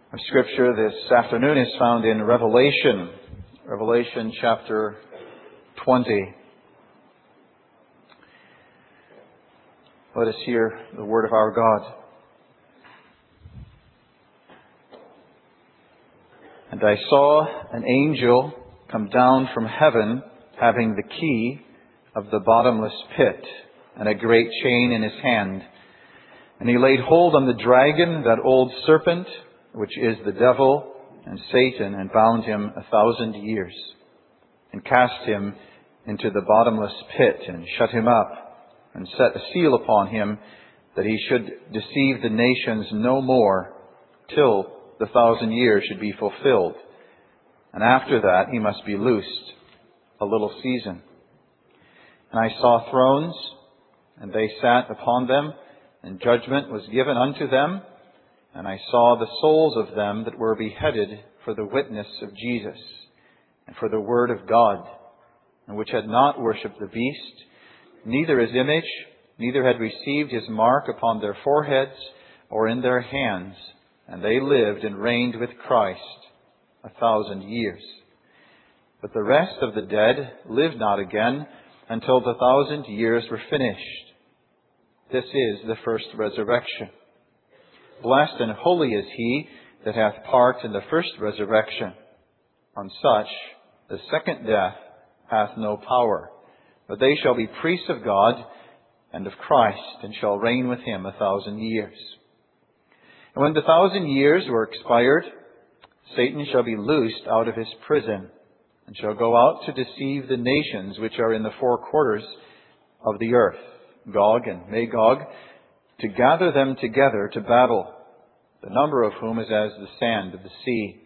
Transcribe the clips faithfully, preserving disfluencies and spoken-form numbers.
Our scripture this afternoon is found in Revelation, Revelation chapter twenty. Let us hear the word of our God. And I saw an angel come down from heaven, having the key of the bottomless pit and a great chain in his hand. And he laid hold on the dragon, that old serpent, which is the devil and Satan, and bound him a thousand years, and cast him into the bottomless pit, and shut him up, and set a seal upon him, that he should deceive the nations no more, till the thousand years should be fulfilled. And after that he must be loosed a little season. And I saw thrones, and they sat upon them, and judgment was given unto them. And I saw the souls of them that were beheaded for the witness of Jesus, and for the word of God, and which had not worshipped the beast, neither his image, neither had received his mark upon their foreheads or in their hands. And they lived and reigned with Christ a thousand years. But the rest of the dead lived not again until the thousand years were finished. This is the first resurrection. Blessed and holy is he that hath part in the first resurrection. On such the second death hath no power, but they shall be priests of God and of Christ, and shall reign with him a thousand years. And when the thousand years were expired, Satan shall be loosed out of his prison, and shall go out to deceive the nations which are in the four quarters of the earth, Gog and Magog, to gather them together to battle, the number of whom is as the sand of the sea.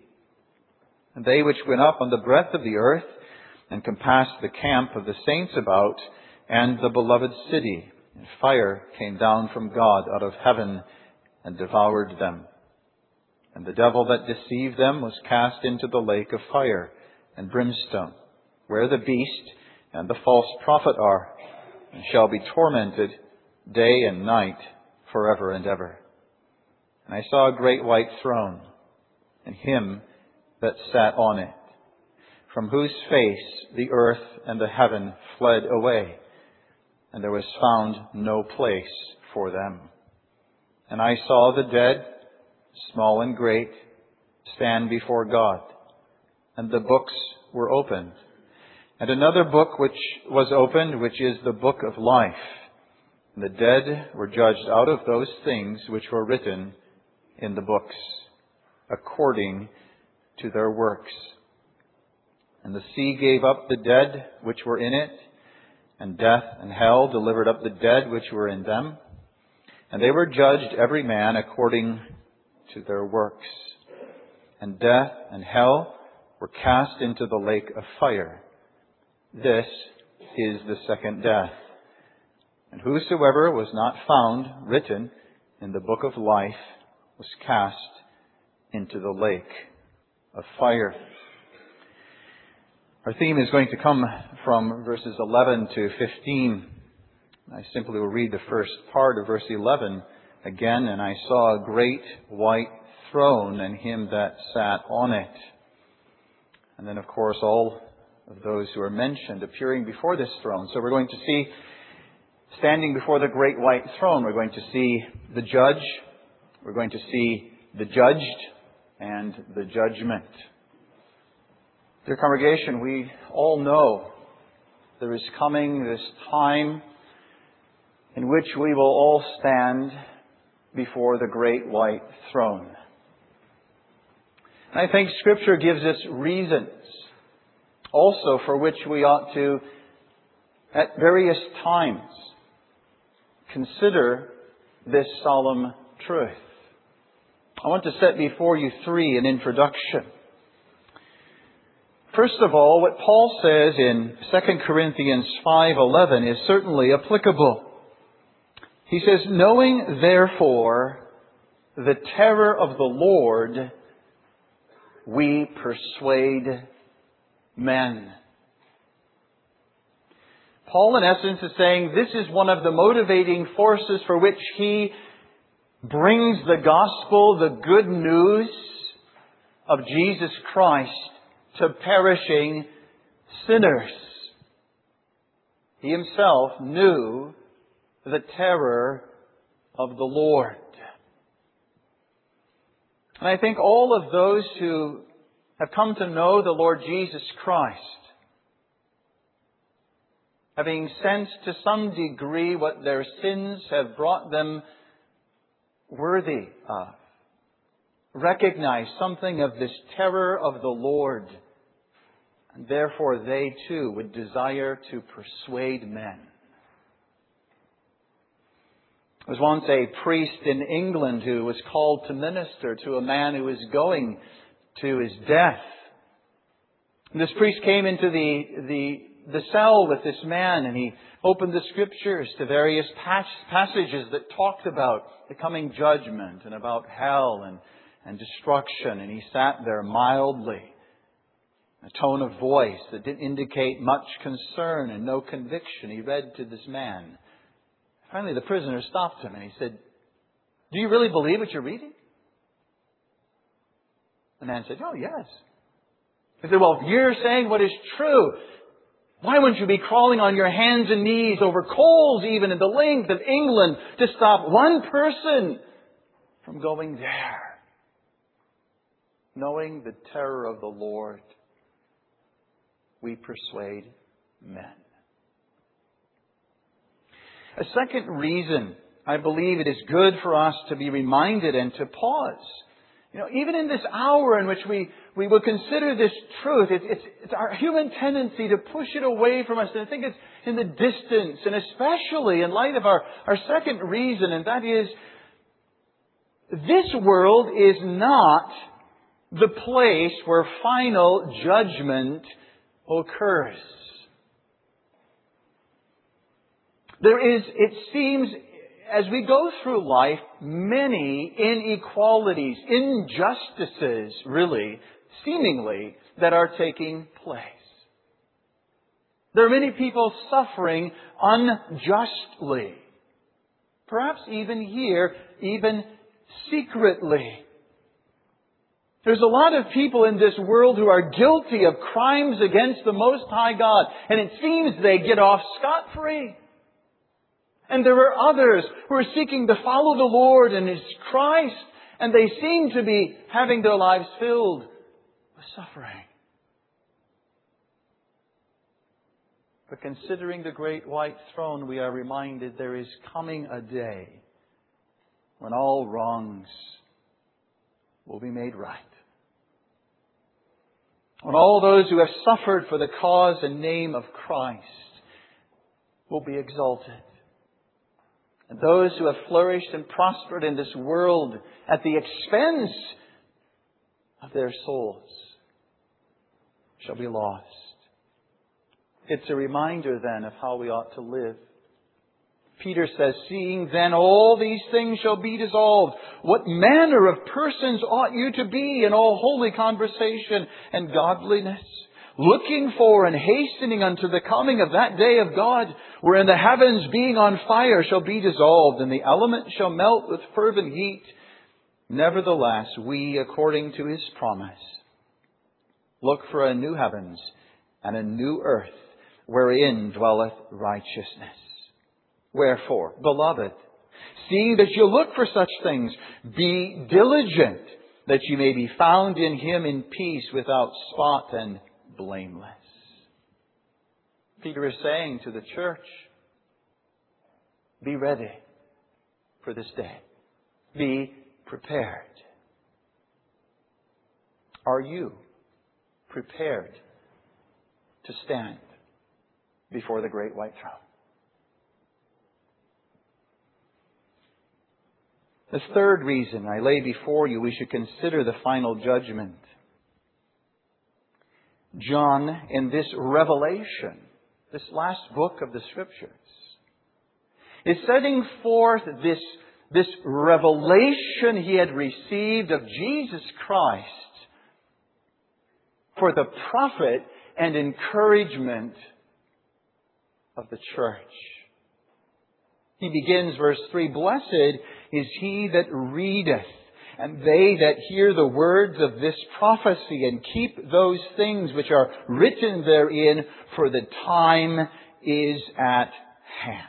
And they which went up on the breadth of the earth, and compassed the camp of the saints about, and the beloved city, and fire came down from God out of heaven, and devoured them. And the devil that deceived them was cast into the lake of fire and brimstone, where the beast and the false prophet are, and shall be tormented day and night forever and ever. And I saw a great white throne, and him that sat on it, from whose face the earth and the heaven fled away, and there was found no place for them. And I saw the dead, small and great, stand before God, and the books were opened. And another book which was opened, which is the book of life. And the dead were judged out of those things which were written in the books, according to their works. And the sea gave up the dead which were in it, and death and hell delivered up the dead which were in them. And they were judged every man according to their works. And death and hell were cast into the lake of fire. This is the second death. And whosoever was not found written in the book of life was cast into the lake of fire. Our theme is going to come from verses eleven to fifteen. I simply will read the first part of verse eleven again. And I saw a great white throne, and him that sat on it. And then, of course, all of those who are mentioned appearing before this throne. So we're going to see, standing before the great white throne, we're going to see the judge, we're going to see the judged, and the judgment. Dear congregation, we all know there is coming this time in which we will all stand before the great white throne. And I think Scripture gives us reasons also for which we ought to, at various times, consider this solemn truth. I want to set before you three an introduction. First of all, what Paul says in Second Corinthians five eleven is certainly applicable. He says, knowing therefore the terror of the Lord, we persuade men. Paul, in essence, is saying this is one of the motivating forces for which he brings the gospel, the good news, of Jesus Christ to perishing sinners. He Himself knew the terror of the Lord. And I think all of those who have come to know the Lord Jesus Christ, having sensed to some degree what their sins have brought them worthy of, recognize something of this terror of the Lord, and therefore they too would desire to persuade men. There was once a priest in England who was called to minister to a man who was going to his death. And this priest came into the, the, the cell with this man, and he opened the Scriptures to various pas- passages that talked about the coming judgment and about hell and, and destruction. And he sat there mildly, a tone of voice that didn't indicate much concern and no conviction. He read to this man. Finally, the prisoner stopped him and he said, "Do you really believe what you're reading?" The man said, "Oh, yes." He said, "Well, if you're saying what is true, why wouldn't you be crawling on your hands and knees over coals even in the length of England to stop one person from going there?" Knowing the terror of the Lord, we persuade men. A second reason I believe it is good for us to be reminded and to pause. You know, even in this hour in which we, we will consider this truth, it, it's, it's our human tendency to push it away from us and I think it's in the distance, and especially in light of our, our second reason, and that is, this world is not the place where final judgment occurs. There is, it seems, as we go through life, many inequalities, injustices, really, seemingly, that are taking place. There are many people suffering unjustly. Perhaps even here, even secretly. There's a lot of people in this world who are guilty of crimes against the Most High God, and it seems they get off scot-free. And there are others who are seeking to follow the Lord and His Christ, and they seem to be having their lives filled with suffering. But considering the great white throne, we are reminded there is coming a day when all wrongs will be made right. When all those who have suffered for the cause and name of Christ will be exalted. And those who have flourished and prospered in this world at the expense of their souls shall be lost. It's a reminder then of how we ought to live. Peter says, "Seeing then all these things shall be dissolved, what manner of persons ought you to be in all holy conversation and godliness, looking for and hastening unto the coming of that day of God, wherein the heavens being on fire shall be dissolved, and the elements shall melt with fervent heat. Nevertheless, we, according to His promise, look for a new heavens and a new earth, wherein dwelleth righteousness. Wherefore, beloved, seeing that you look for such things, be diligent that you may be found in Him in peace, without spot and blameless." Peter is saying to the church, be ready for this day. Be prepared. Are you prepared to stand before the great white throne? The third reason I lay before you we should consider the final judgment. John, in this revelation, this last book of the Scriptures, is setting forth this, this revelation he had received of Jesus Christ for the profit and encouragement of the church. He begins verse three, "Blessed is he that readeth, And they that hear the words of this prophecy and keep those things which are written therein, for the time is at hand.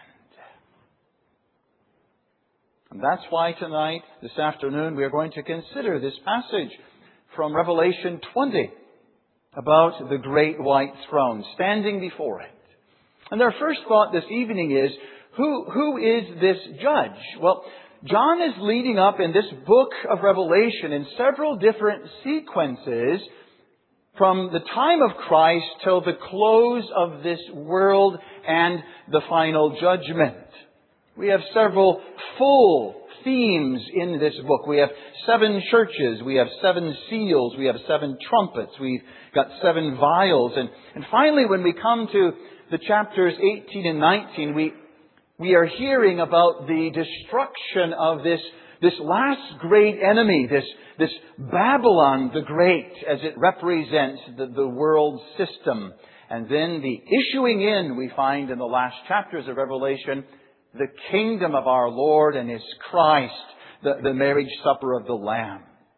And that's why tonight, this afternoon, we are going to consider this passage from Revelation twenty about the great white throne standing before it. And our first thought this evening is, who, who is this judge? Well, John is leading up in this book of Revelation in several different sequences from the time of Christ till the close of this world and the final judgment. We have several full themes in this book. We have seven churches, we have seven seals, we have seven trumpets, we've got seven vials. And, and finally, when we come to the chapters eighteen and nineteen, we We are hearing about the destruction of this, this last great enemy, this, this Babylon the Great, as it represents the, the world system. And then the issuing in, we find in the last chapters of Revelation, the kingdom of our Lord and His Christ, the, the marriage supper of the Lamb.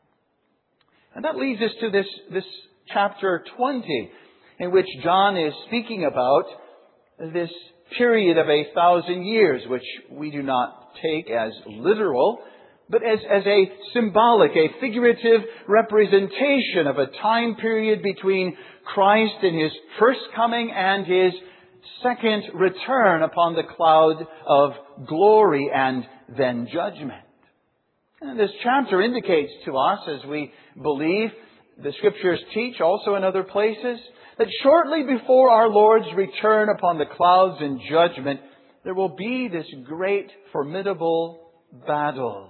And that leads us to this, this chapter twenty, in which John is speaking about this period of a thousand years, which we do not take as literal, but as, as a symbolic, a figurative representation of a time period between Christ in His first coming and His second return upon the cloud of glory and then judgment. And this chapter indicates to us, as we believe the Scriptures teach also in other places, that shortly before our Lord's return upon the clouds in judgment, there will be this great, formidable battle.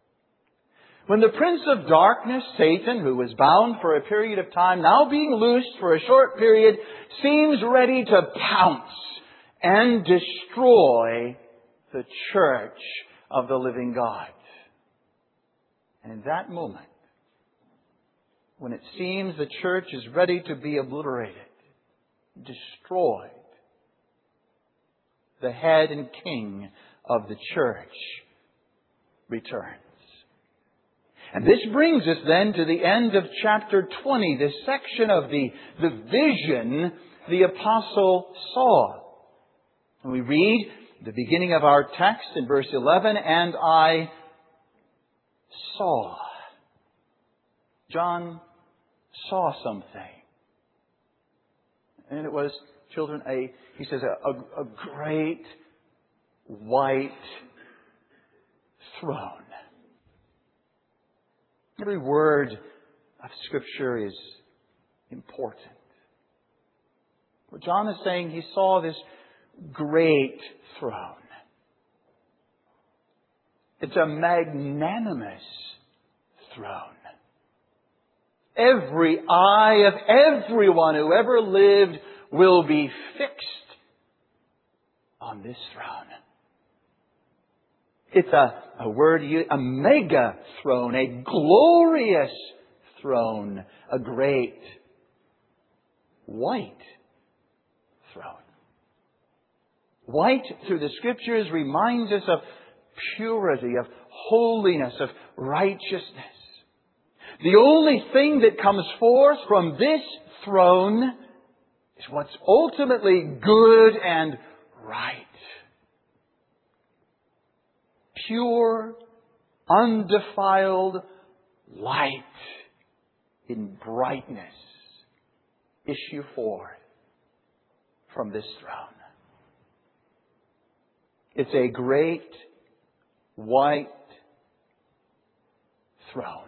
When the prince of darkness, Satan, who was bound for a period of time, now being loosed for a short period, seems ready to pounce and destroy the church of the living God. And in that moment, when it seems the church is ready to be obliterated, destroyed, the head and king of the church returns. And this brings us then to the end of chapter twenty, this section of the, the vision the apostle saw. And we read the beginning of our text in verse eleven, and I saw. John saw something. And it was, children, a, he says, a, a, a great white throne. Every word of Scripture is important. What John is saying, he saw this great throne. It's a magnanimous throne. Every eye of everyone who ever lived will be fixed on this throne. It's a, a word, a mega throne, a glorious throne, a great white throne. White, through the Scriptures, reminds us of purity, of holiness, of righteousness. The only thing that comes forth from this throne is what's ultimately good and right. Pure, undefiled light in brightness issue forth from this throne. It's a great white throne.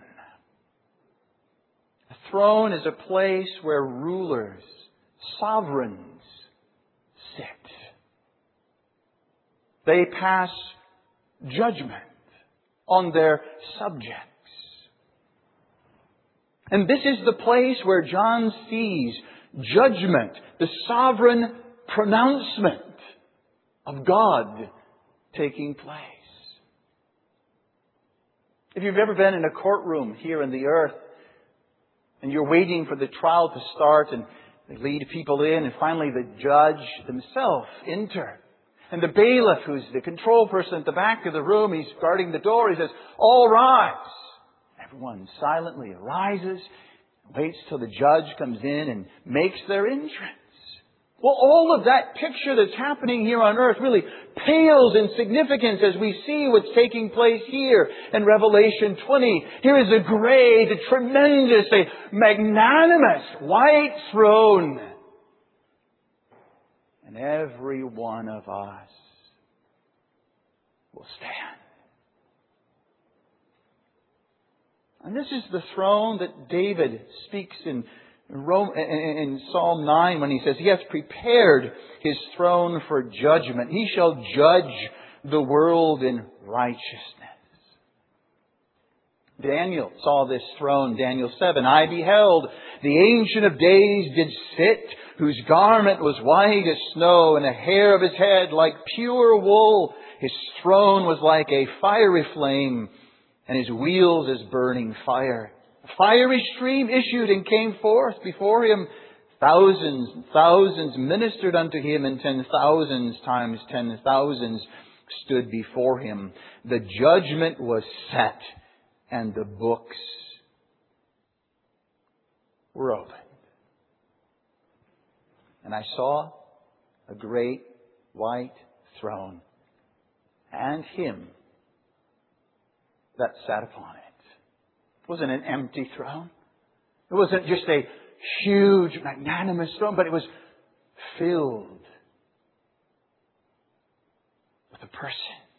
A throne is a place where rulers, sovereigns sit. They pass judgment on their subjects. And this is the place where John sees judgment, the sovereign pronouncement of God taking place. If you've ever been in a courtroom here on the earth and you're waiting for the trial to start and they lead people in and finally the judge himself enter. And the bailiff, who's the control person at the back of the room, he's guarding the door. He says, "All rise." Everyone silently arises, waits till the judge comes in and makes their entrance. Well, all of that picture that's happening here on earth really pales in significance as we see what's taking place here in Revelation twenty. Here is a great, a tremendous, a magnanimous white throne. And every one of us will stand. And this is the throne that David speaks in Rome, in Psalm nine when he says, He has prepared His throne for judgment. He shall judge the world in righteousness. Daniel saw this throne, Daniel seven. I beheld the Ancient of Days did sit, whose garment was white as snow, and the hair of his head like pure wool. His throne was like a fiery flame, and his wheels as burning fire. A fiery stream issued and came forth before Him. Thousands and thousands ministered unto Him, and ten thousands times ten thousands stood before Him. The judgment was set, and the books were opened. And I saw a great white throne, and Him that sat upon it. It wasn't an empty throne. It wasn't just a huge, magnanimous throne, but it was filled with a person.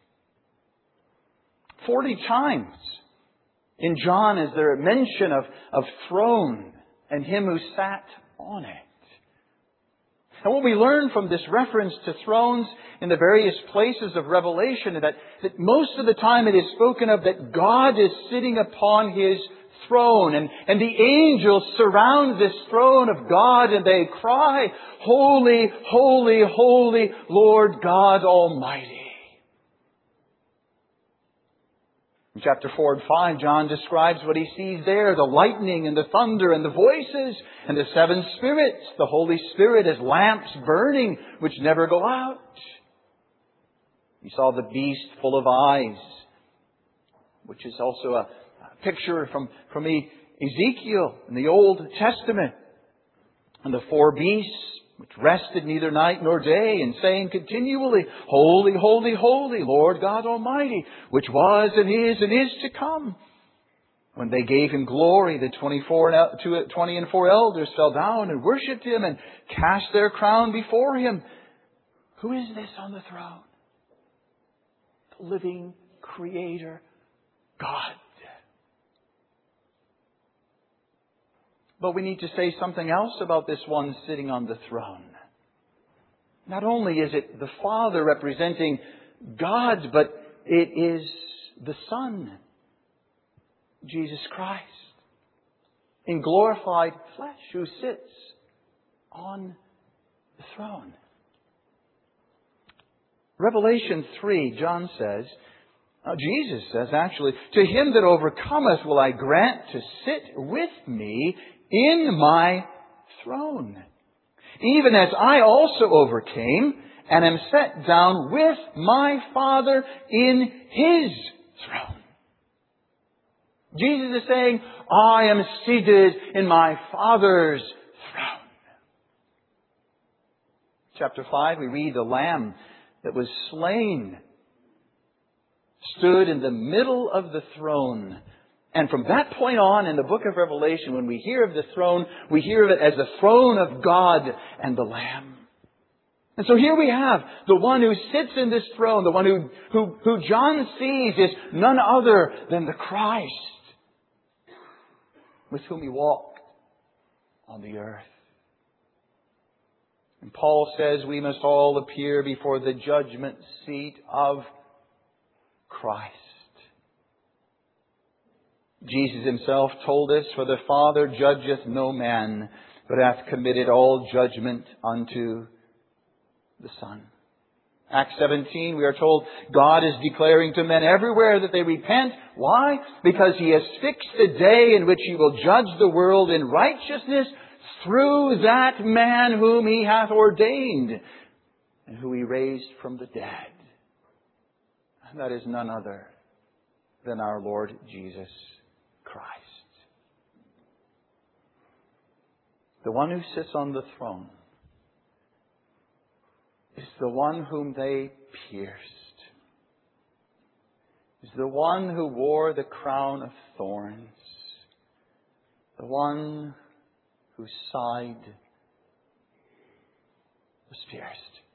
Forty times in John is there a mention of, of throne and Him who sat on it. And what we learn from this reference to thrones in the various places of Revelation is that, that most of the time it is spoken of that God is sitting upon His throne. And, and the angels surround this throne of God and they cry, Holy, holy, holy, Lord God Almighty. In chapter four and five, John describes what he sees there, the lightning and the thunder and the voices and the seven spirits, the Holy Spirit as lamps burning which never go out. He saw the beast full of eyes, which is also a picture from, from Ezekiel in the Old Testament. And the four beasts which rested neither night nor day, and saying continually, Holy, holy, holy, Lord God Almighty, which was and is and is to come. When they gave Him glory, the twenty-four and, twenty and four elders fell down and worshipped Him and cast their crown before Him. Who is this on the throne? The living Creator, God. But we need to say something else about this one sitting on the throne. Not only is it the Father representing God, but it is the Son, Jesus Christ, in glorified flesh, who sits on the throne. Revelation three, John says, uh, Jesus says actually, to him that overcometh will I grant to sit with me in my throne, even as I also overcame and am set down with my Father in His throne. Jesus is saying, I am seated in my Father's throne. Chapter five, we read the Lamb that was slain stood in the middle of the throne. And from that point on in the book of Revelation, when we hear of the throne, we hear of it as the throne of God and the Lamb. And so here we have the one who sits in this throne, the one who, who, who John sees is none other than the Christ with whom He walked on the earth. And Paul says we must all appear before the judgment seat of Christ. Jesus Himself told us, For the Father judgeth no man, but hath committed all judgment unto the Son. Acts seventeen, we are told God is declaring to men everywhere that they repent. Why? Because He has fixed the day in which He will judge the world in righteousness through that man whom He hath ordained and who He raised from the dead. And that is none other than our Lord Jesus Christ. The one who sits on the throne is the one whom they pierced, is the one who wore the crown of thorns, the one whose side was pierced.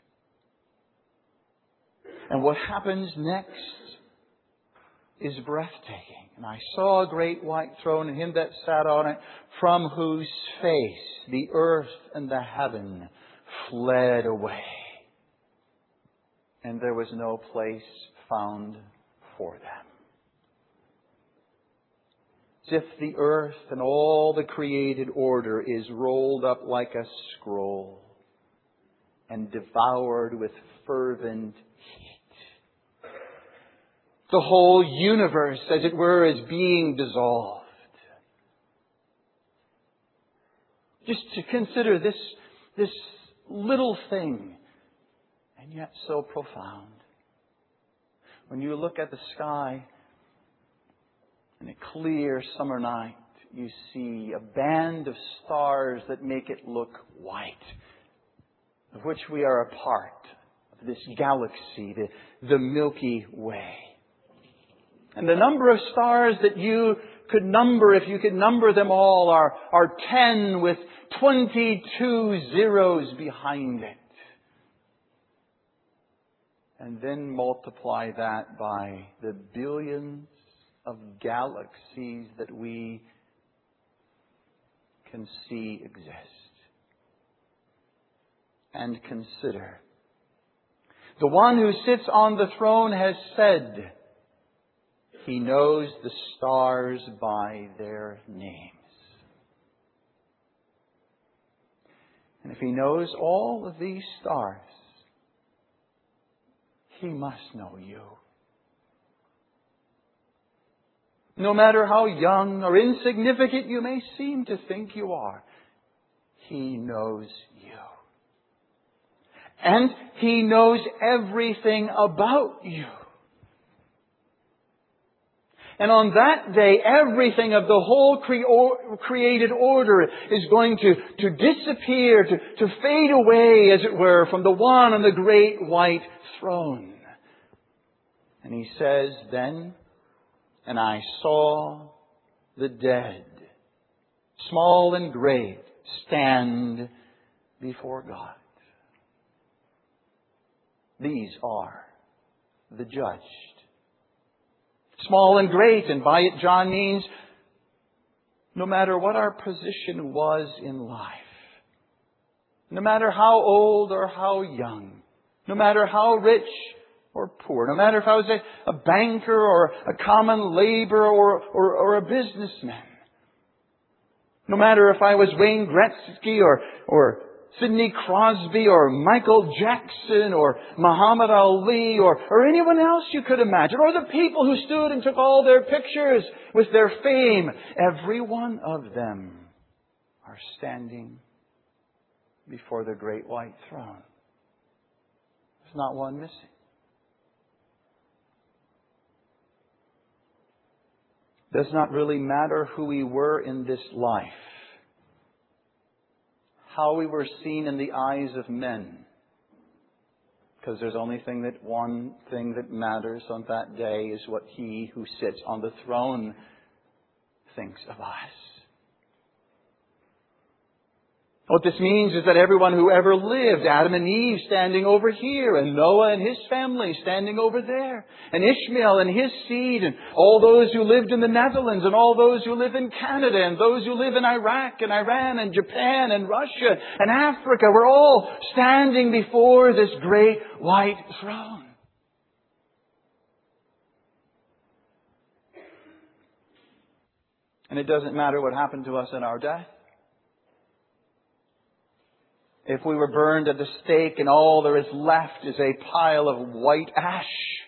And what happens next is breathtaking. And I saw a great white throne and him that sat on it, from whose face the earth and the heaven fled away. And there was no place found for them. As if the earth and all the created order is rolled up like a scroll and devoured with fervent heat. The whole universe, as it were, is being dissolved. Just to consider this, this little thing, and yet so profound. When you look at the sky in a clear summer night, you see a band of stars that make it look white, of which we are a part of this galaxy, the, the Milky Way. And the number of stars that you could number, if you could number them all, are, are ten with twenty-two zeros behind it. And then multiply that by the billions of galaxies that we can see exist. And consider, the one who sits on the throne has said, He knows the stars by their names. And if He knows all of these stars, He must know you. No matter how young or insignificant you may seem to think you are, He knows you. And He knows everything about you. And on that day, everything of the whole cre- created order is going to, to disappear, to, to fade away, as it were, from the one on the great white throne. And He says, then, and I saw the dead, small and great, stand before God. These are the judged. Small and great, and by it John means no matter what our position was in life, no matter how old or how young, no matter how rich or poor, no matter if I was a, a banker or a common laborer or, or, or a businessman, no matter if I was Wayne Gretzky or, or Sidney Crosby or Michael Jackson or Muhammad Ali or, or anyone else you could imagine, or the people who stood and took all their pictures with their fame, every one of them are standing before the great white throne. There's not one missing. It does not really matter who we were in this life, how we were seen in the eyes of men, because there's only thing that one thing that matters on that day is what He who sits on the throne thinks of us. What this means is that everyone who ever lived, Adam and Eve standing over here, and Noah and his family standing over there, and Ishmael and his seed, and all those who lived in the Netherlands, and all those who live in Canada, and those who live in Iraq and Iran and Japan and Russia and Africa, we're all standing before this great white throne. And it doesn't matter what happened to us in our death. If we were burned at the stake and all there is left is a pile of white ash,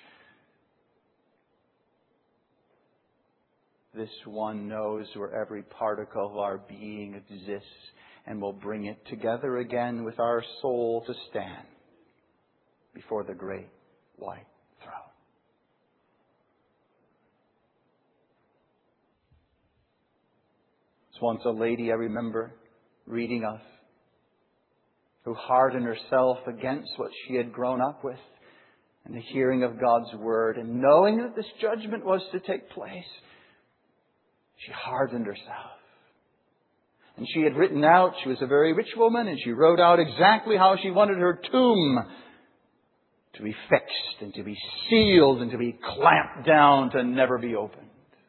this one knows where every particle of our being exists and will bring it together again with our soul to stand before the great white throne. There's once a lady I remember reading of who hardened herself against what she had grown up with and the hearing of God's Word. And knowing that this judgment was to take place, she hardened herself. And she had written out, she was a very rich woman, and she wrote out exactly how she wanted her tomb to be fixed and to be sealed and to be clamped down to never be opened.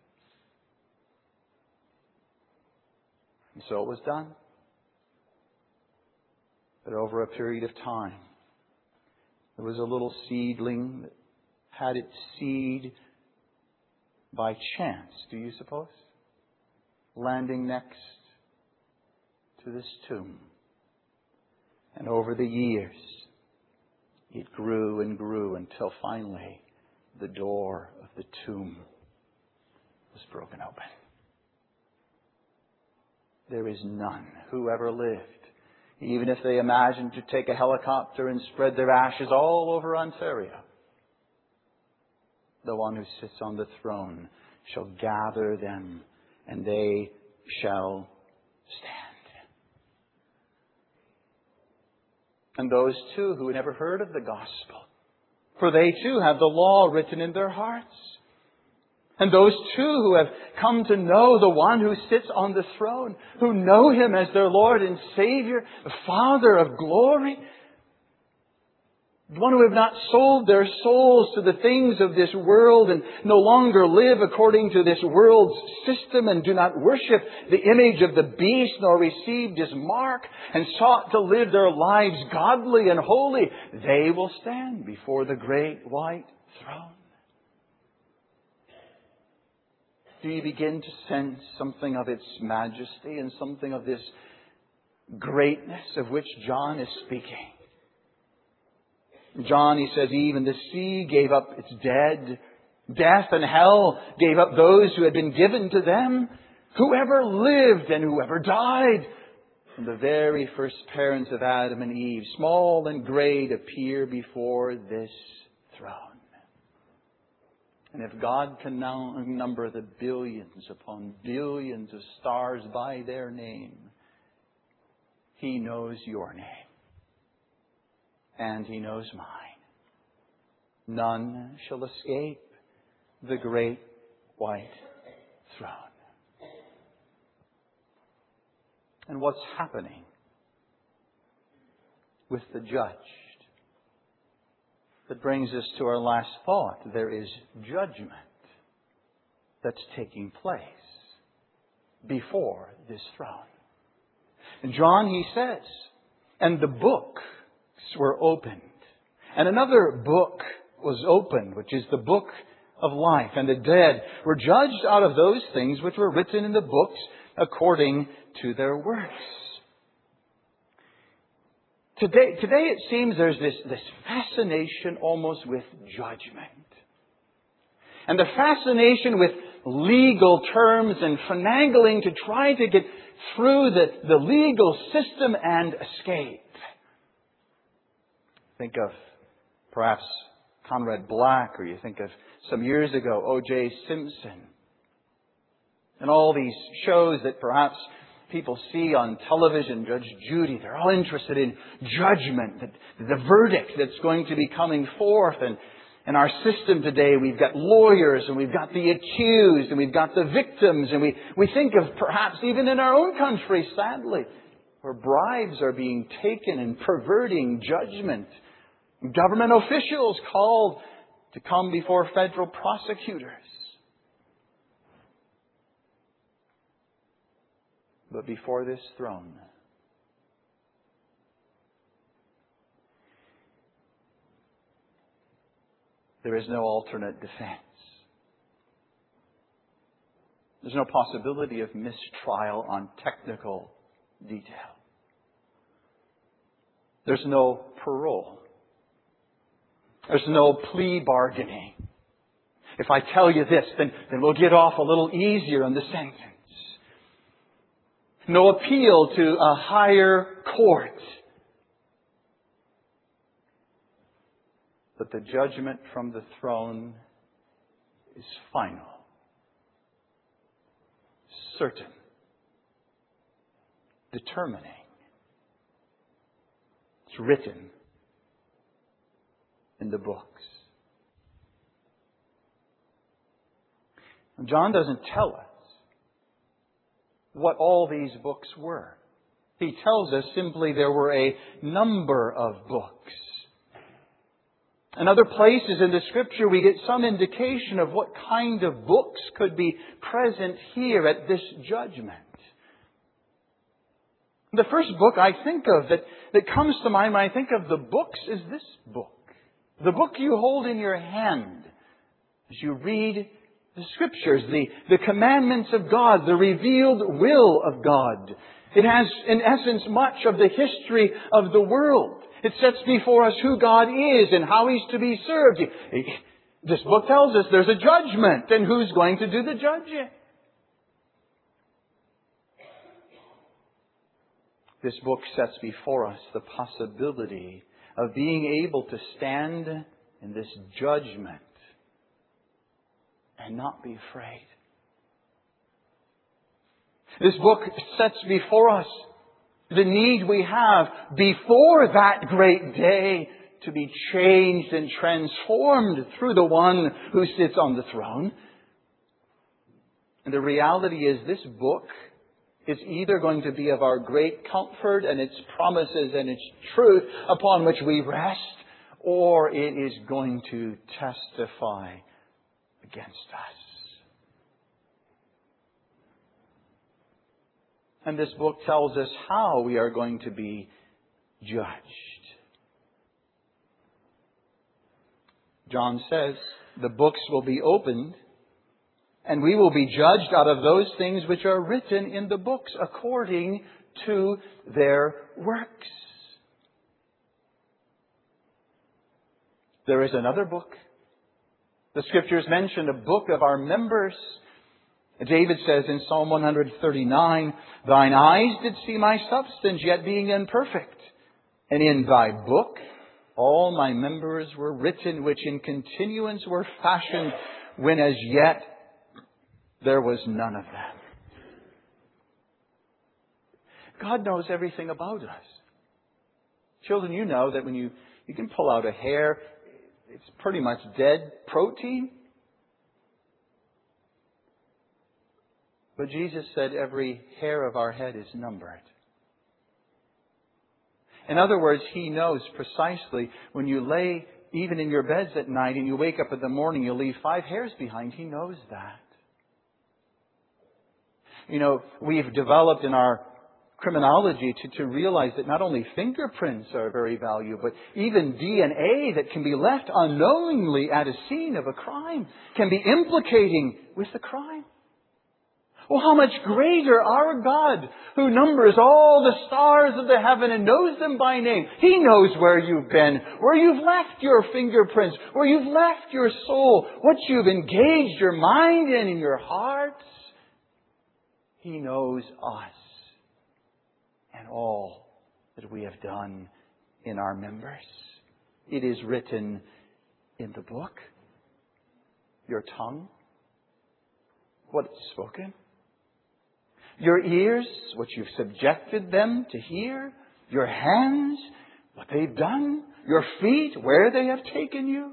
And so it was done. But over a period of time, there was a little seedling that had its seed by chance, do you suppose, landing next to this tomb. And over the years, it grew and grew until finally the door of the tomb was broken open. There is none who ever lived, even if they imagined to take a helicopter and spread their ashes all over Ontario. The one who sits on the throne shall gather them, and they shall stand. And those too who never heard of the gospel, for they too have the law written in their hearts. And those too who have come to know the one who sits on the throne, who know Him as their Lord and Savior, the Father of glory, the one who have not sold their souls to the things of this world and no longer live according to this world's system and do not worship the image of the beast nor received His mark and sought to live their lives godly and holy, they will stand before the great white throne. Do you begin to sense something of its majesty and something of this greatness of which John is speaking? John, he says, even the sea gave up its dead. Death and hell gave up those who had been given to them. Whoever lived and whoever died. From the very first parents of Adam and Eve, small and great, appear before this throne. And if God can now number the billions upon billions of stars by their name, He knows your name. And He knows mine. None shall escape the great white throne. And what's happening with the judged? That brings us to our last thought. There is judgment that's taking place before this throne. And John, he says, and the books were opened. And another book was opened, which is the book of life. And the dead were judged out of those things which were written in the books according to their works. Today, today it seems there's this, this fascination almost with judgment. And the fascination with legal terms and finagling to try to get through the, the legal system and escape. Think of perhaps Conrad Black, or you think of some years ago, O J Simpson. And all these shows that perhaps people see on television, Judge Judy, they're all interested in judgment, the, the verdict that's going to be coming forth. And in our system today, we've got lawyers, and we've got the accused, and we've got the victims, and we, we think of perhaps even in our own country, sadly, where bribes are being taken and perverting judgment. Government officials called to come before federal prosecutors. But before this throne, there is no alternate defense. There's no possibility of mistrial on technical detail. There's no parole. There's no plea bargaining. If I tell you this, then, then we'll get off a little easier on the sentence. No appeal to a higher court. But the judgment from the throne is final. Certain. determining. It's written in the books. John doesn't tell us what all these books were. He tells us simply there were a number of books. In other places in the Scripture, we get some indication of what kind of books could be present here at this judgment. The first book I think of that, that comes to mind when I think of the books is this book. The book you hold in your hand as you read the Scriptures, the, the commandments of God, the revealed will of God. It has, in essence, much of the history of the world. It sets before us who God is and how He's to be served. This book tells us there's a judgment, and who's going to do the judging. This book sets before us the possibility of being able to stand in this judgment and not be afraid. This book sets before us the need we have before that great day to be changed and transformed through the one who sits on the throne. And the reality is this book is either going to be of our great comfort and its promises and its truth upon which we rest, or it is going to testify against us. And this book tells us how we are going to be judged. John says the books will be opened and we will be judged out of those things which are written in the books according to their works. There is another book. The Scriptures mention a book of our members. David says in Psalm one thirty-nine, Thine eyes did see my substance, yet being imperfect. And in Thy book all my members were written, which in continuance were fashioned, when as yet there was none of them. God knows everything about us. Children, you know that when you, you can pull out a hair, it's pretty much dead protein. But Jesus said every hair of our head is numbered. In other words, He knows precisely when you lay even in your beds at night and you wake up in the morning, you leave five hairs behind. He knows that. You know, we've developed in our criminology to, to realize that not only fingerprints are very valuable, but even D N A that can be left unknowingly at a scene of a crime can be implicating with the crime. Well, how much greater our God, who numbers all the stars of the heaven and knows them by name. He knows where you've been, where you've left your fingerprints, where you've left your soul, what you've engaged your mind in and your hearts. He knows us and all that we have done in our members. It is written in the book. Your tongue, what it's spoken. Your ears, what you've subjected them to hear. Your hands, what they've done. Your feet, where they have taken you.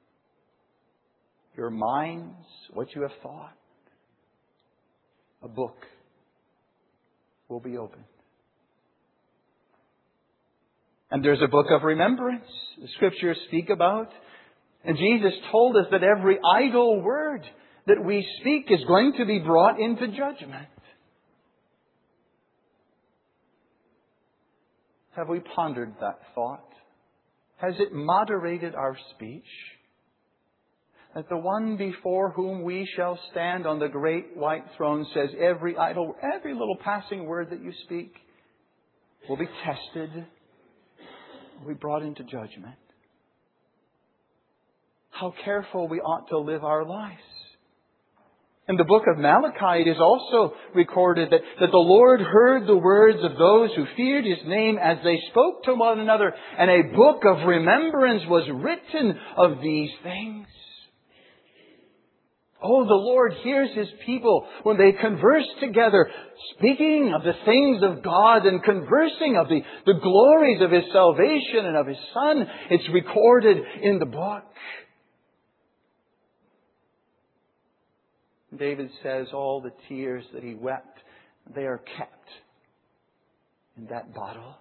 Your minds, what you have thought. A book will be opened. And there's a book of remembrance the Scriptures speak about. And Jesus told us that every idle word that we speak is going to be brought into judgment. Have we pondered that thought? Has it moderated our speech? That the one before whom we shall stand on the great white throne says every idle, every little passing word that you speak will be tested, will be brought into judgment. How careful we ought to live our lives. In the book of Malachi, it is also recorded that, that the Lord heard the words of those who feared His name as they spoke to one another, and a book of remembrance was written of these things. Oh, the Lord hears His people when they converse together, speaking of the things of God and conversing of the, the glories of His salvation and of His Son. It's recorded in the book. David says all the tears that he wept, they are kept in that bottle.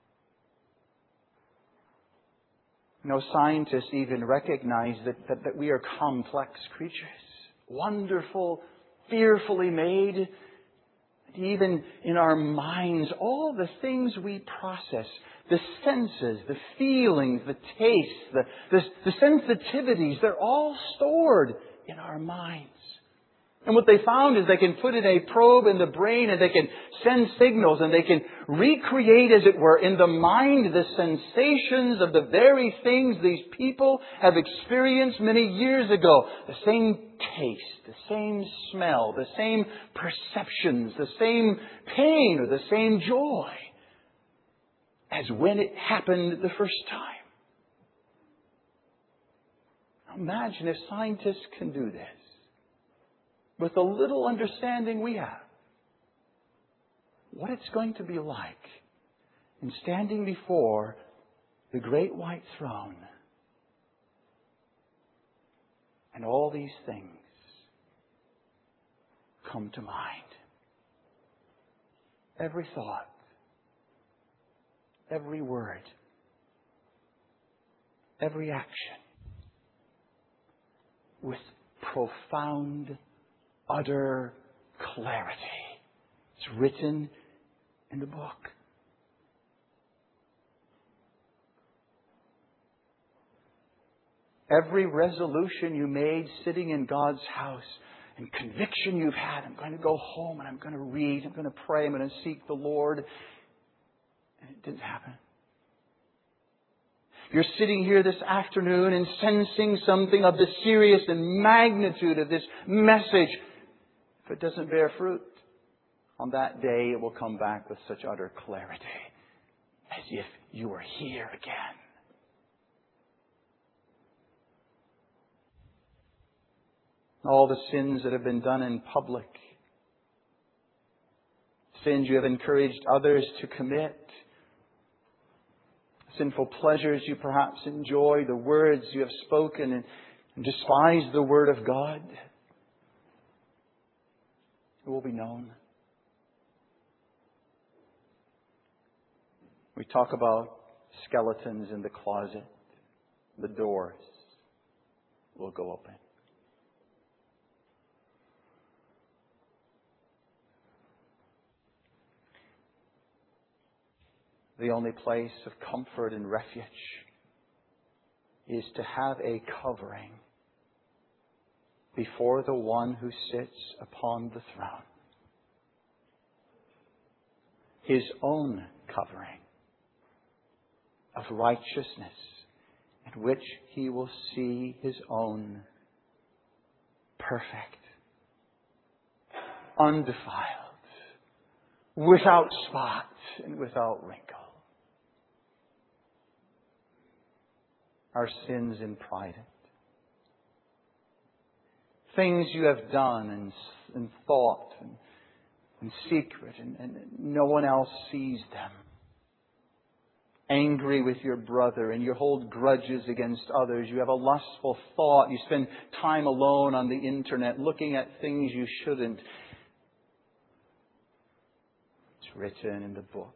No scientists even recognize that, that, that we are complex creatures. Wonderful, fearfully made. Even in our minds, all the things we process, the senses, the feelings, the taste, the, the, the sensitivities, they're all stored in our minds. And what they found is they can put in a probe in the brain and they can send signals and they can recreate, as it were, in the mind the sensations of the very things these people have experienced many years ago. The same taste, the same smell, the same perceptions, the same pain or the same joy as when it happened the first time. Imagine if scientists can do this. With the little understanding we have, what it's going to be like in standing before the great white throne and all these things come to mind. Every thought, every word, every action, with profound, utter clarity. It's written in the book. Every resolution you made sitting in God's house and conviction you've had, I'm going to go home and I'm going to read, I'm going to pray, I'm going to seek the Lord. And it didn't happen. You're sitting here this afternoon and sensing something of the seriousness and magnitude of this message. If it doesn't bear fruit, on that day it will come back with such utter clarity, as if you were here again. All the sins that have been done in public, sins you have encouraged others to commit, sinful pleasures you perhaps enjoy, the words you have spoken and, and despise the Word of God, it will be known. We talk about skeletons in the closet. The doors will go open. The only place of comfort and refuge is to have a covering before the one who sits upon the throne. His own covering of righteousness, in which He will see His own perfect, undefiled, without spot and without wrinkle. Our sins in private. Things you have done and, and thought and in secret and, and no one else sees them. Angry with your brother and you hold grudges against others. You have a lustful thought. You spend time alone on the internet looking at things you shouldn't. It's written in the book.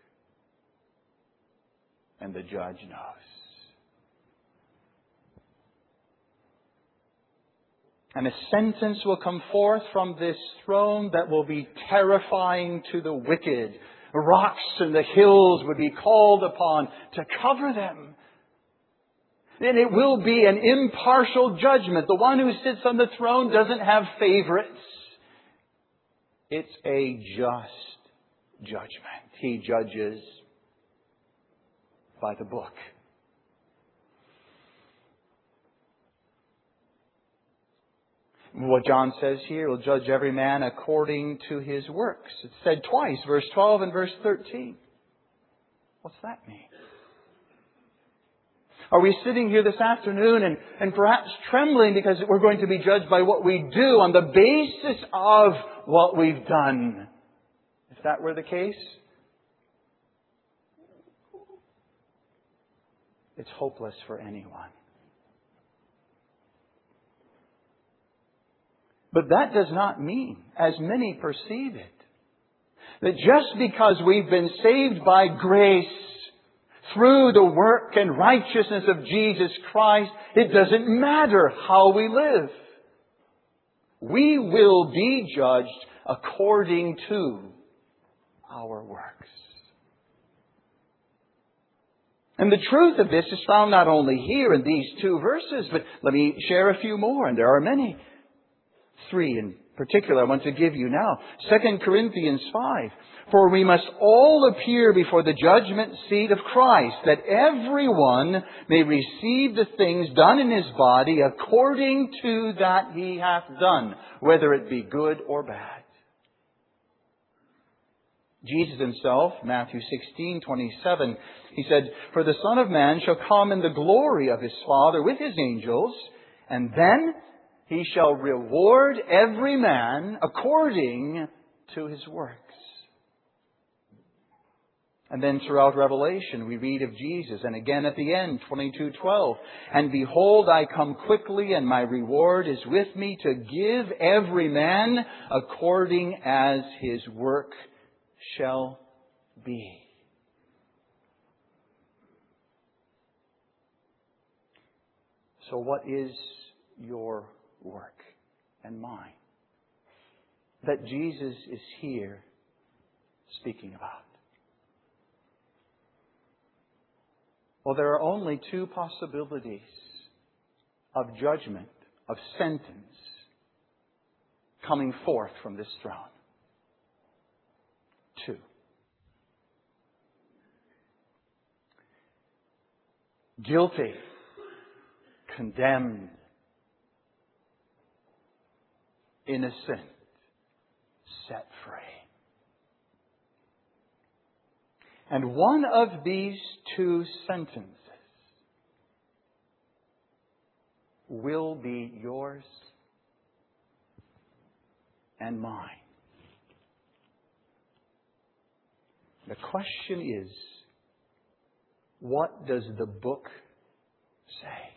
And the judge knows. And a sentence will come forth from this throne that will be terrifying to the wicked. The rocks and the hills would be called upon to cover them. And it will be an impartial judgment. The one who sits on the throne doesn't have favorites. It's a just judgment. He judges by the book. What John says here, will judge every man according to his works. It's said twice, verse twelve and verse thirteen. What's that mean? Are we sitting here this afternoon and, and perhaps trembling because we're going to be judged by what we do on the basis of what we've done? If that were the case, it's hopeless for anyone. But that does not mean, as many perceive it, that just because we've been saved by grace through the work and righteousness of Jesus Christ, it doesn't matter how we live. We will be judged according to our works. And the truth of this is found not only here in these two verses, but let me share a few more, and there are many. Three in particular I want to give you now. Second Corinthians five. For we must all appear before the judgment seat of Christ, that everyone may receive the things done in his body according to that he hath done, whether it be good or bad. Jesus himself, Matthew sixteen twenty-seven, he said, For the Son of Man shall come in the glory of his Father with his angels, and then he shall reward every man according to his works. And then throughout Revelation we read of Jesus, and again at the end, twenty-two twelve, And behold, I come quickly, and my reward is with me to give every man according as his work shall be. So what is your work and mine that Jesus is here speaking about? Well, there are only two possibilities of judgment, of sentence, coming forth from this throne. Two. Guilty, condemned, innocent, set free. And one of these two sentences will be yours and mine. The question is, what does the book say?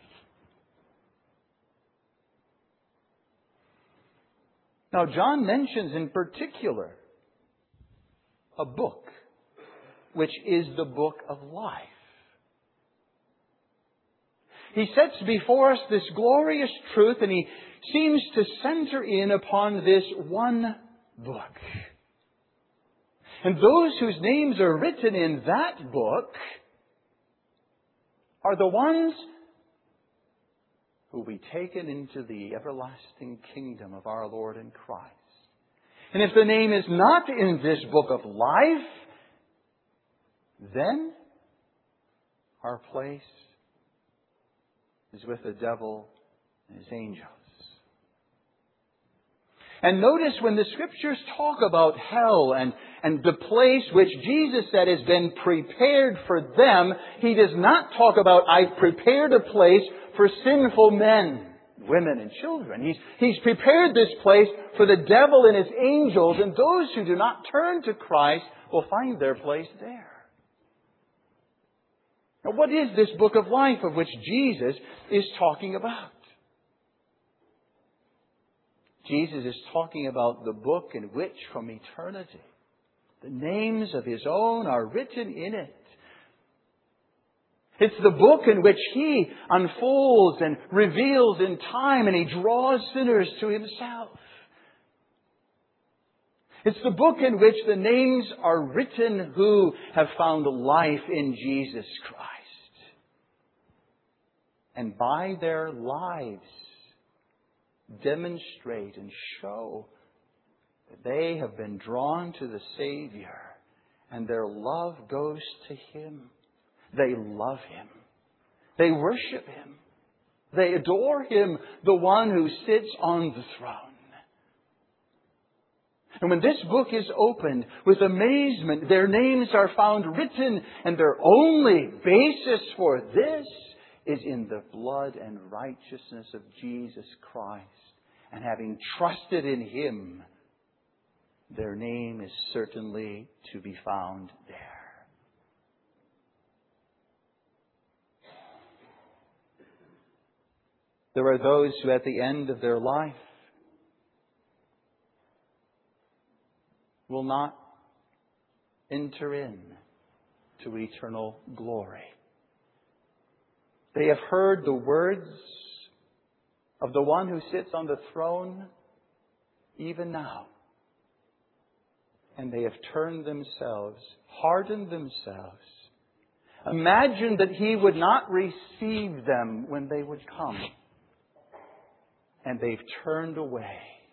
Now, John mentions in particular a book, which is the book of life. He sets before us this glorious truth, and he seems to center in upon this one book. And those whose names are written in that book are the ones who will be taken into the everlasting kingdom of our Lord and Christ. And if the name is not in this book of life, then our place is with the devil and his angels. And notice when the Scriptures talk about hell and, and the place which Jesus said has been prepared for them, He does not talk about, I've prepared a place for sinful men, women, and children. He's, he's prepared this place for the devil and his angels, and those who do not turn to Christ will find their place there. Now, what is this book of life of which Jesus is talking about? Jesus is talking about the book in which from eternity the names of His own are written in it. It's the book in which He unfolds and reveals in time, and He draws sinners to Himself. It's the book in which the names are written who have found life in Jesus Christ. And by their lives demonstrate and show that they have been drawn to the Savior, and their love goes to Him. They love Him. They worship Him. They adore Him, the one who sits on the throne. And when this book is opened, with amazement, their names are found written, and their only basis for this is in the blood and righteousness of Jesus Christ. And having trusted in Him, their name is certainly to be found there. There are those who at the end of their life will not enter in to eternal glory. They have heard the words of the one who sits on the throne even now. And they have turned themselves, hardened themselves. Imagine that He would not receive them when they would come. And they've turned away,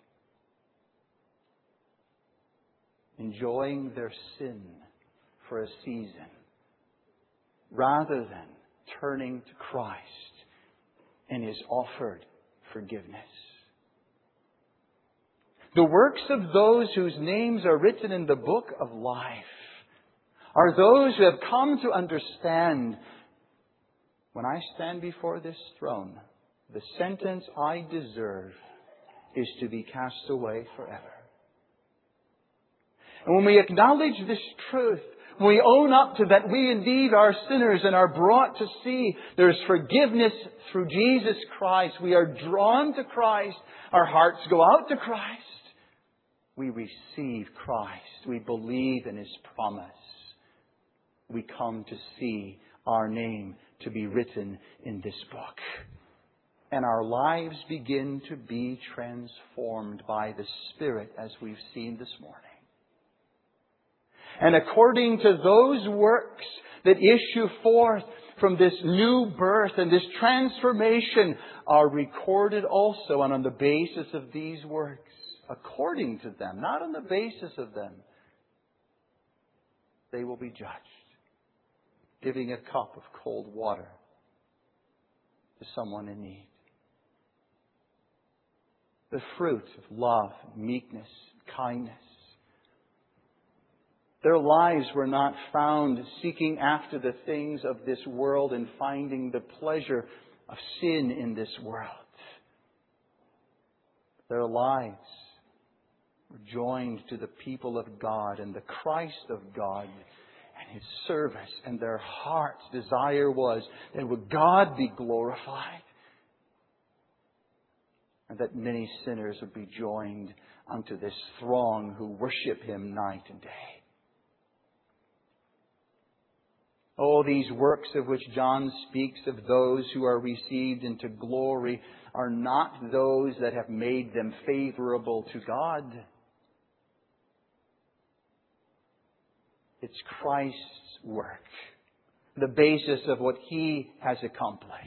enjoying their sin for a season, rather than turning to Christ and His offered forgiveness. The works of those whose names are written in the book of life are those who have come to understand, when I stand before this throne, the sentence I deserve is to be cast away forever. And when we acknowledge this truth, when we own up to that we indeed are sinners and are brought to see there is forgiveness through Jesus Christ, we are drawn to Christ, our hearts go out to Christ, we receive Christ, we believe in His promise, we come to see our name to be written in this book. And our lives begin to be transformed by the Spirit, as we've seen this morning. And according to those works that issue forth from this new birth and this transformation are recorded also, and on the basis of these works, according to them, not on the basis of them, they will be judged, giving a cup of cold water to someone in need. The fruit of love, meekness, kindness. Their lives were not found seeking after the things of this world and finding the pleasure of sin in this world. Their lives were joined to the people of God and the Christ of God and His service. And their heart's desire was that would God be glorified, and that many sinners would be joined unto this throng who worship Him night and day. Oh, these works of which John speaks of those who are received into glory are not those that have made them favorable to God. It's Christ's work, the basis of what He has accomplished.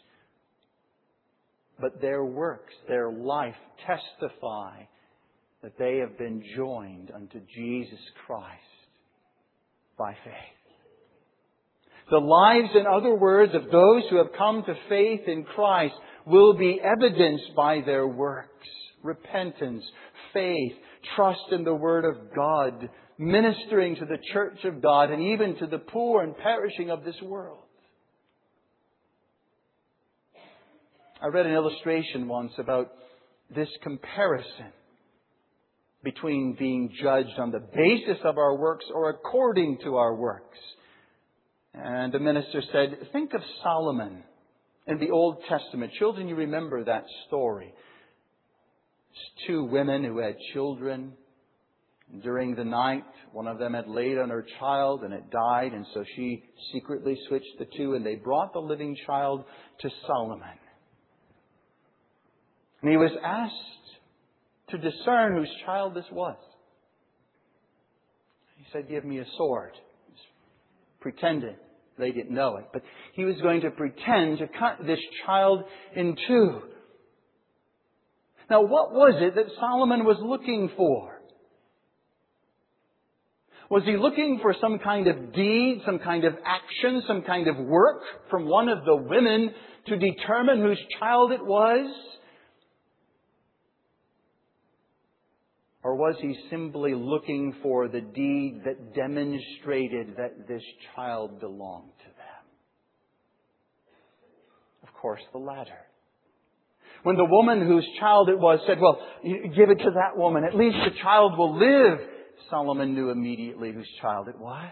But their works, their life testify that they have been joined unto Jesus Christ by faith. The lives, in other words, of those who have come to faith in Christ will be evidenced by their works. Repentance, faith, trust in the Word of God, ministering to the church of God, and even to the poor and perishing of this world. I read an illustration once about this comparison between being judged on the basis of our works or according to our works. And the minister said, think of Solomon in the Old Testament. Children, you remember that story. It's two women who had children. During the night, one of them had laid on her child and it died. And so she secretly switched the two, and they brought the living child to Solomon. And he was asked to discern whose child this was. He said, give me a sword. Pretended they didn't know it. But he was going to pretend to cut this child in two. Now, what was it that Solomon was looking for? Was he looking for some kind of deed, some kind of action, some kind of work from one of the women to determine whose child it was? Or was he simply looking for the deed that demonstrated that this child belonged to them? course, the latter. When the woman whose child it was said, well, give it to that woman, at least the child will live, Solomon knew immediately whose child it was.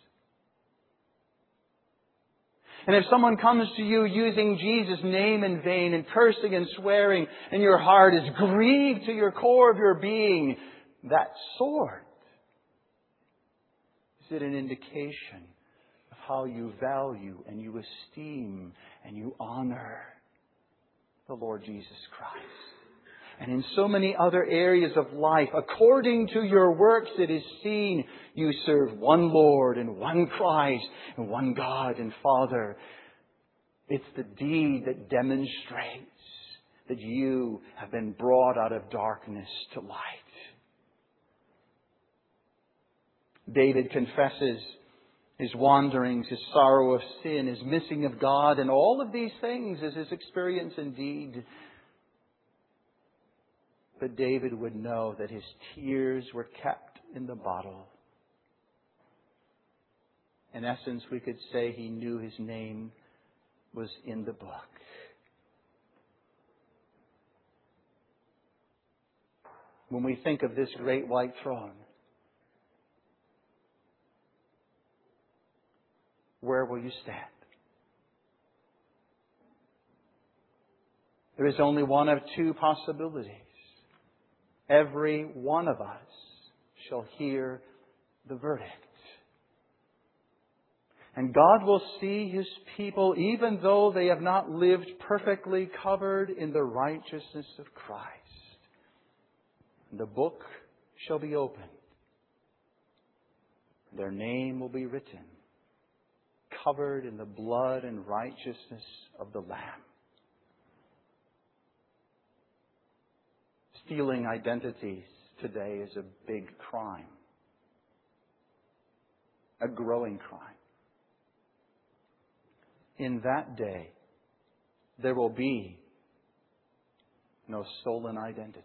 And if someone comes to you using Jesus' name in vain and cursing and swearing, and your heart is grieved to your core of your being, that sword, is it an indication of how you value and you esteem and you honor the Lord Jesus Christ? And in so many other areas of life, according to your works, it is seen you serve one Lord and one Christ and one God and Father. It's the deed that demonstrates that you have been brought out of darkness to light. David confesses his wanderings, his sorrow of sin, his missing of God, and all of these things is his experience indeed. But David would know that his tears were kept in the bottle. In essence, we could say he knew his name was in the book. When we think of this great white throne, where will you stand? There is only one of two possibilities. Every one of us shall hear the verdict. And God will see His people, even though they have not lived perfectly, covered in the righteousness of Christ. And the book shall be opened. Their name will be written, covered in the blood and righteousness of the Lamb. Stealing identities today is a big crime. A growing crime. In that day, there will be no stolen identity.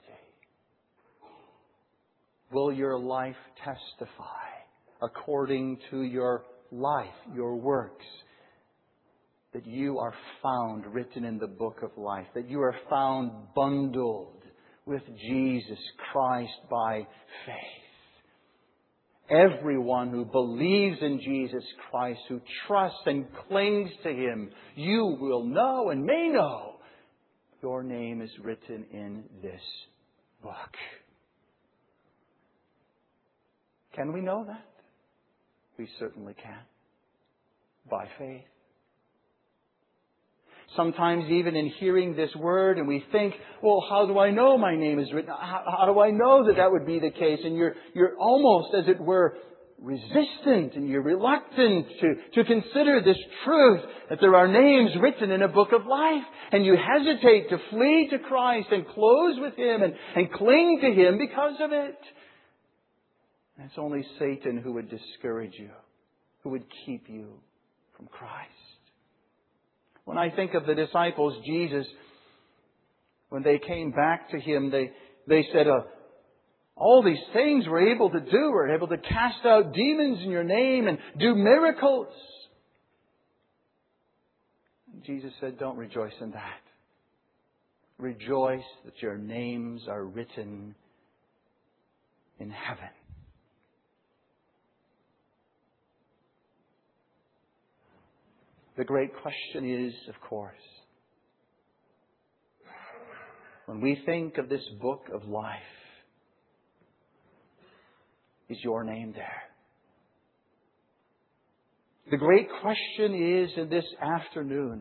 Will your life testify according to your life, your works, that you are found written in the book of life, that you are found bundled with Jesus Christ by faith? Everyone who believes in Jesus Christ, who trusts and clings to Him, you will know and may know your name is written in this book. Can we know that? We certainly can. By faith. Sometimes even in hearing this word and we think, well, how do I know my name is written? How, how do I know that that would be the case? And you're, you're almost, as it were, resistant and you're reluctant to, to consider this truth that there are names written in a book of life. And you hesitate to flee to Christ and close with Him and, and cling to Him because of it. And it's only Satan who would discourage you, who would keep you from Christ. When I think of the disciples, Jesus, when they came back to Him, they, they said, uh, all these things we're able to do. We're able to cast out demons in your name and do miracles. And Jesus said, don't rejoice in that. Rejoice that your names are written in heaven. The great question is, of course, when we think of this book of life, is your name there? The great question is, in this afternoon,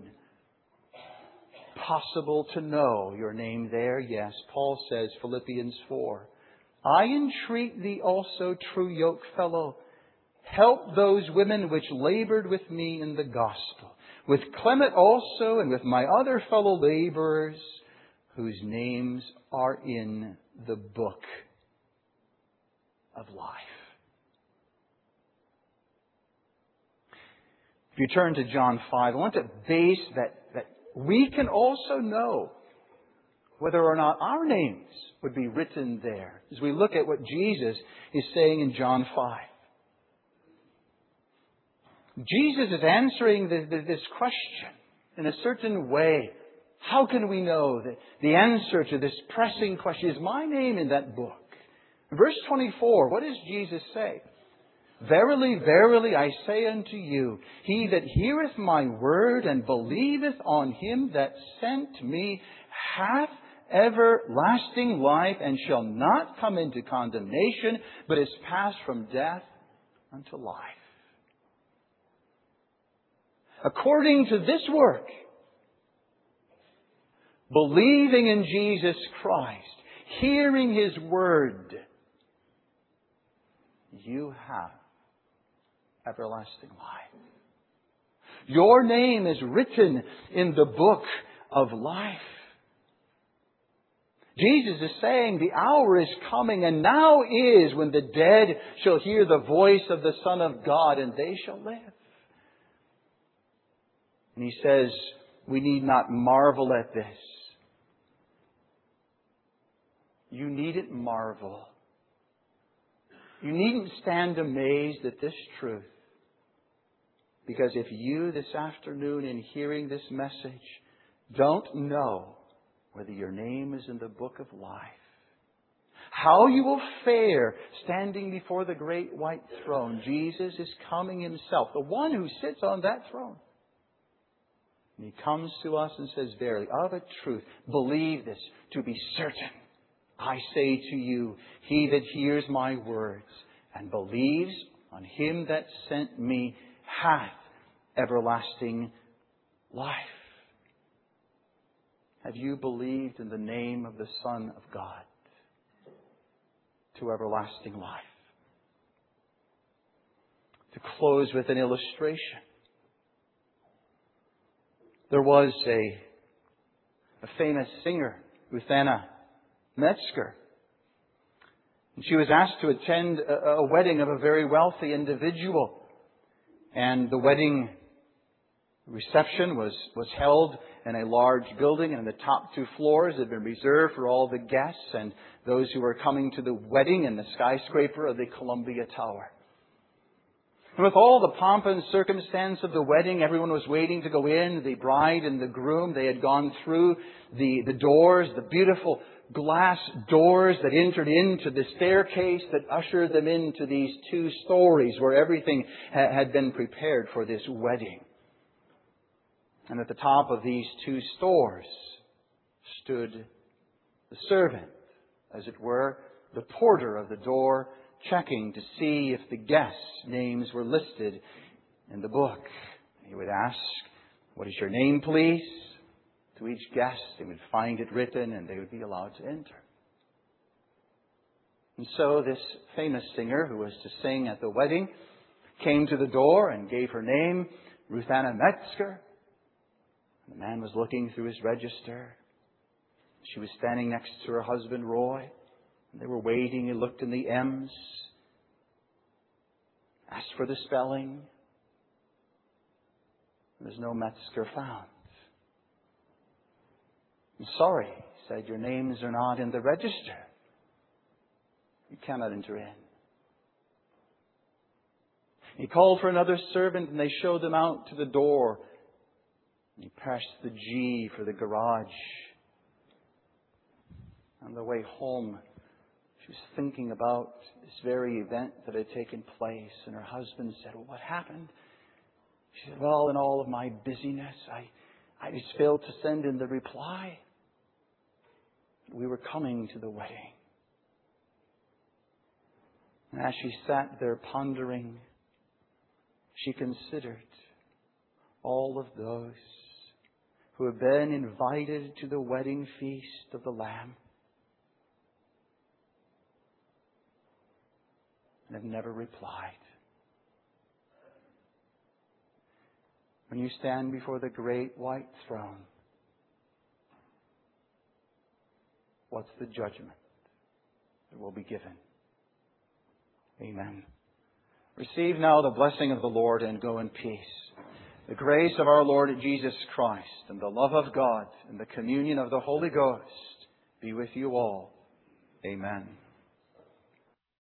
possible to know your name there? Yes, Paul says, Philippians four, I entreat thee also, true yokefellow, help those women which labored with me in the gospel, with Clement also and with my other fellow laborers, whose names are in the book of life. If you turn to John five, I want to base that, that we can also know whether or not our names would be written there, as we look at what Jesus is saying in John five. Jesus is answering this question. in a certain way. How can we know that the answer to this pressing question is my name in that book? In verse twenty-four, what does Jesus say? Verily, verily, I say unto you, he that heareth my word and believeth on him that sent me hath everlasting life, and shall not come into condemnation, but is passed from death unto life. According to this work, believing in Jesus Christ, hearing His word, you have everlasting life. Your name is written in the book of life. Jesus is saying the hour is coming, and now is when the dead shall hear the voice of the Son of God, and they shall live. And He says we need not marvel at this. You needn't marvel. You needn't stand amazed at this truth. Because if you this afternoon, in hearing this message, don't know whether your name is in the book of life, how you will fare standing before the great white throne. Jesus is coming Himself, the one who sits on that throne. And He comes to us and says, verily, of a truth, believe this to be certain. I say to you, he that hears my words and believes on Him that sent me hath everlasting life. Have you believed in the name of the Son of God to everlasting life? To close with an illustration. There was a, a famous singer, Ruthanna Metzger. And she was asked to attend a, a wedding of a very wealthy individual. And the wedding reception was, was held in a large building, and the top two floors had been reserved for all the guests and those who were coming to the wedding in the skyscraper of the Columbia Tower. And with all the pomp and circumstance of the wedding, everyone was waiting to go in. The bride and the groom, they had gone through the, the doors, the beautiful glass doors that entered into the staircase that ushered them into these two stories where everything ha- had been prepared for this wedding. And at the top of these two stores stood the servant, as it were, the porter of the door, checking to see if the guests' names were listed in the book. He would ask, "What is your name, please?" To each guest, they would find it written and they would be allowed to enter. And so this famous singer who was to sing at the wedding came to the door and gave her name, Ruthanna Metzger. The man was looking through his register. She was standing next to her husband, Roy. And they were waiting. He looked in the M's, asked for the spelling. There's no Metzger found. I'm sorry, he said, your names are not in the register. You cannot enter in. He called for another servant and they showed him out to the door. He pressed the G for the garage. On the way home, she was thinking about this very event that had taken place. And her husband said, "Well, what happened?" She said, "Well, in all of my busyness, I, I just failed to send in the reply. We were coming to the wedding." And as she sat there pondering, she considered all of those who have been invited to the wedding feast of the Lamb and have never replied. When you stand before the great white throne, what's the judgment that will be given? Amen. Receive now the blessing of the Lord and go in peace. The grace of our Lord Jesus Christ and the love of God and the communion of the Holy Ghost be with you all. Amen.